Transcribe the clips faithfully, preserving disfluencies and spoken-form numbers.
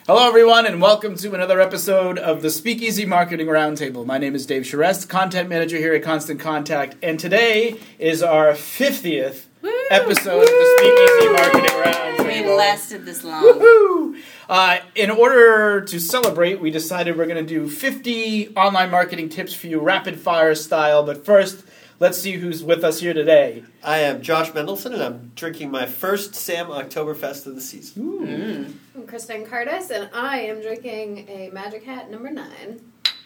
Hello, everyone, and welcome to another episode of the Speakeasy Marketing Roundtable. My name is Dave Charest, Content Manager here at Constant Contact, and today is our fiftieth Woo! Episode Woo! Of the Speakeasy Marketing Roundtable. We lasted this long. Woo-hoo! Uh, in order to celebrate, we decided we're going to do fifty online marketing tips for you, rapid-fire style, but first, let's see who's with us here today. I am Josh Mendelson, and I'm drinking my first Sam Oktoberfest of the season. Ooh. Mm. I'm Kristen Curtis, and I am drinking a Magic Hat number nine.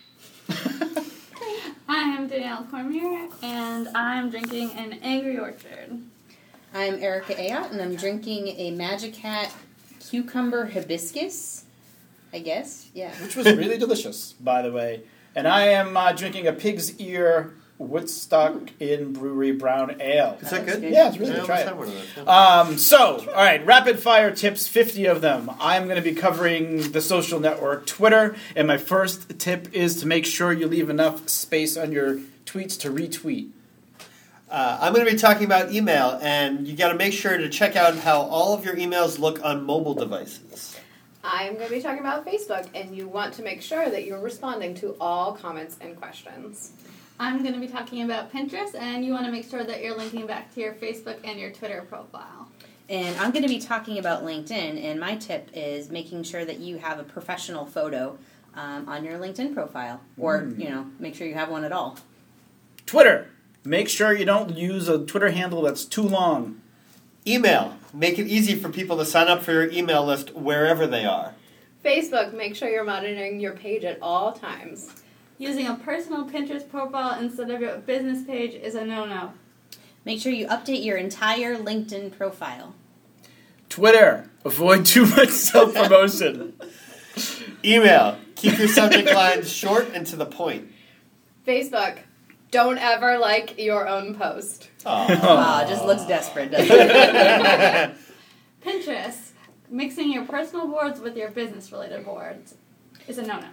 I am Danielle Cormier, and I'm drinking an Angry Orchard. I'm Erica Ayotte, and I'm drinking a Magic Hat Cucumber Hibiscus, I guess, yeah. Which was really delicious, by the way. And I am uh, drinking a Pig's Ear Woodstock Inn Brewery Brown Ale. Is that good? good. Yeah, it's really I good. Try almost it. had one of those, yeah. Um, so, all right, rapid fire tips, fifty of them. I'm going to be covering the social network Twitter, and my first tip is to make sure you leave enough space on your tweets to retweet. Uh, I'm going to be talking about email, and you got to make sure to check out how all of your emails look on mobile devices. I'm going to be talking about Facebook, and you want to make sure that you're responding to all comments and questions. I'm going to be talking about Pinterest, and you want to make sure that you're linking back to your Facebook and your Twitter profile. And I'm going to be talking about LinkedIn, and my tip is making sure that you have a professional photo um, on your LinkedIn profile, or, mm. you know, make sure you have one at all. Twitter. Make sure you don't use a Twitter handle that's too long. Email. Make it easy for people to sign up for your email list wherever they are. Facebook. Make sure you're monitoring your page at all times. Using a personal Pinterest profile instead of your business page is a no-no. Make sure you update your entire LinkedIn profile. Twitter. Avoid too much self-promotion. Email. Keep your subject lines short and to the point. Facebook. Don't ever like your own post. Aw, just looks desperate, doesn't it? Pinterest. Mixing your personal boards with your business-related boards is a no-no.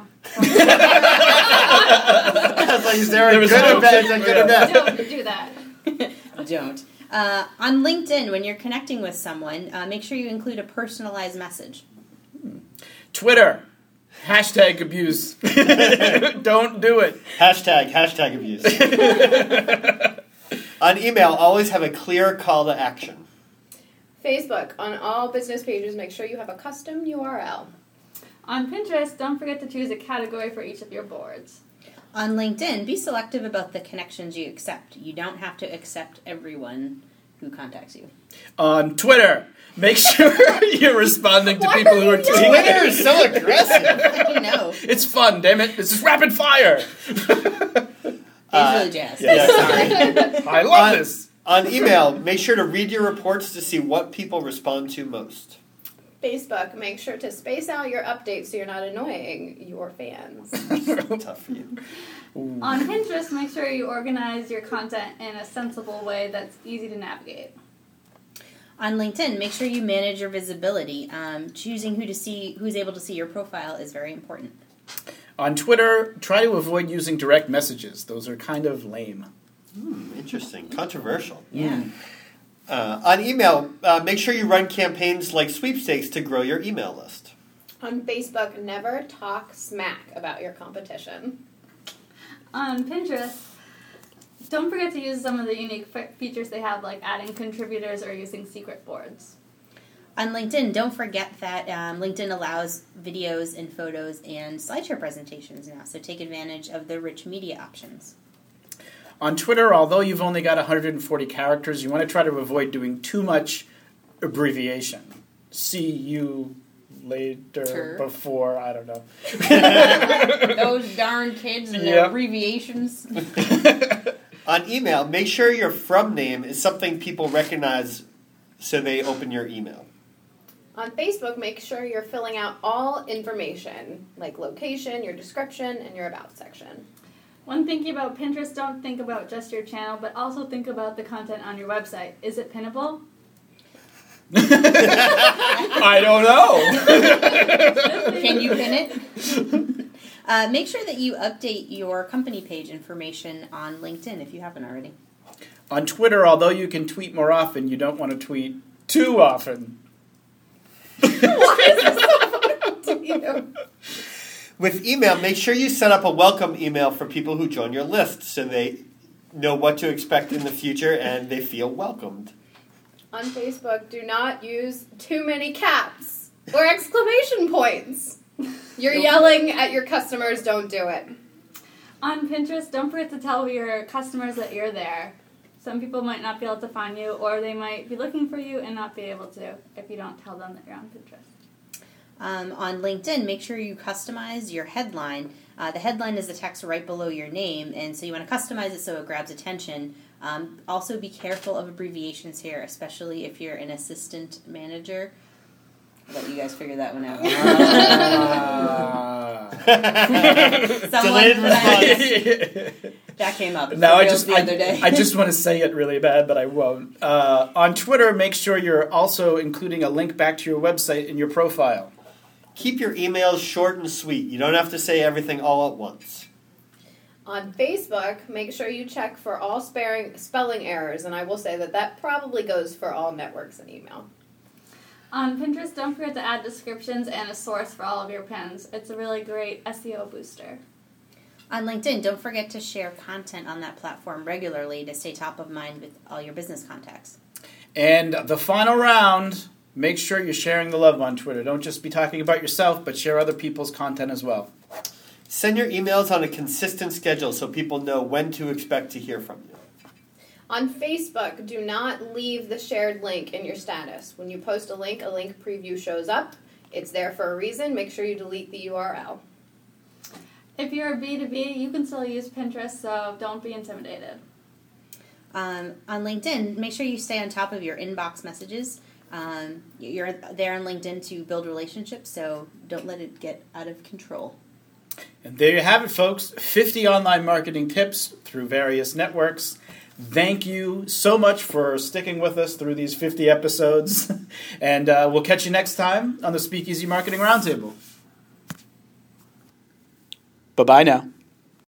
I was like, is there a There good was no or bad? Is tip. that good or bad? Don't do that. Don't. Uh, on LinkedIn, when you're connecting with someone, uh, make sure you include a personalized message. Twitter. Hashtag abuse. Don't do it. Hashtag, hashtag abuse. On email, always have a clear call to action. Facebook. On all business pages, make sure you have a custom U R L. On Pinterest, don't forget to choose a category for each of your boards. On LinkedIn, be selective about the connections you accept. You don't have to accept everyone who contacts you. On Twitter, make sure you're responding to people who are tweeting. Twitter is so aggressive. I know. It's fun, damn it. This is rapid fire. He's really jazzed. Yeah. Sorry. I love on, this. On email, make sure to read your reports to see what people respond to most. Facebook. Make sure to space out your updates so you're not annoying your fans. Tough for you. On Pinterest, make sure you organize your content in a sensible way that's easy to navigate. On LinkedIn, make sure you manage your visibility. Um, choosing who to see, who's able to see your profile is very important. On Twitter, try to avoid using direct messages. Those are kind of lame. Hmm, interesting. Controversial. Yeah. Uh, on email, uh, make sure you run campaigns like sweepstakes to grow your email list. On Facebook, never talk smack about your competition. On Pinterest, don't forget to use some of the unique fe- features they have, like adding contributors or using secret boards. On LinkedIn, don't forget that um, LinkedIn allows videos and photos and slideshow presentations now, so take advantage of the rich media options. On Twitter, although you've only got one hundred forty characters, you want to try to avoid doing too much abbreviation. See you later, Sure. before, I don't know. Those darn kids and Yep. their abbreviations. On email, make sure your from name is something people recognize so they open your email. On Facebook, make sure you're filling out all information, like location, your description, and your about section. When thinking about Pinterest, don't think about just your channel, but also think about the content on your website. Is it pinnable? I don't know. Can you pin it? uh, make sure that you update your company page information on LinkedIn if you haven't already. On Twitter, although you can tweet more often, you don't want to tweet too often. Why is this so funny to you? With email, make sure you set up a welcome email for people who join your list so they know what to expect in the future and they feel welcomed. On Facebook, do not use too many caps or exclamation points. You're yelling at your customers, don't do it. On Pinterest, don't forget to tell your customers that you're there. Some people might not be able to find you, or they might be looking for you and not be able to if you don't tell them that you're on Pinterest. Um, on LinkedIn, make sure you customize your headline. Uh, the headline is the text right below your name, and so you want to customize it so it grabs attention. Um, also, be careful of abbreviations here, especially if you're an assistant manager. I'll let you guys figure that one out. Delayed response. That came up Now I real just the I, other day. I just want to say it really bad, but I won't. Uh, on Twitter, make sure you're also including a link back to your website in your profile. Keep your emails short and sweet. You don't have to say everything all at once. On Facebook, make sure you check for all sparing, spelling errors, and I will say that that probably goes for all networks and email. On Pinterest, don't forget to add descriptions and a source for all of your pins. It's a really great S E O booster. On LinkedIn, don't forget to share content on that platform regularly to stay top of mind with all your business contacts. And the final round, make sure you're sharing the love on Twitter. Don't just be talking about yourself, but share other people's content as well. Send your emails on a consistent schedule so people know when to expect to hear from you. On Facebook, do not leave the shared link in your status. When you post a link, a link preview shows up. It's there for a reason. Make sure you delete the U R L. If you're a B two B, you can still use Pinterest, so don't be intimidated. Um, on LinkedIn, make sure you stay on top of your inbox messages. Um, you're there on LinkedIn to build relationships, so don't let it get out of control. And there you have it, folks. fifty online marketing tips through various networks. Thank you so much for sticking with us through these fifty episodes. And uh, we'll catch you next time on the Speakeasy Marketing Roundtable. Bye-bye now.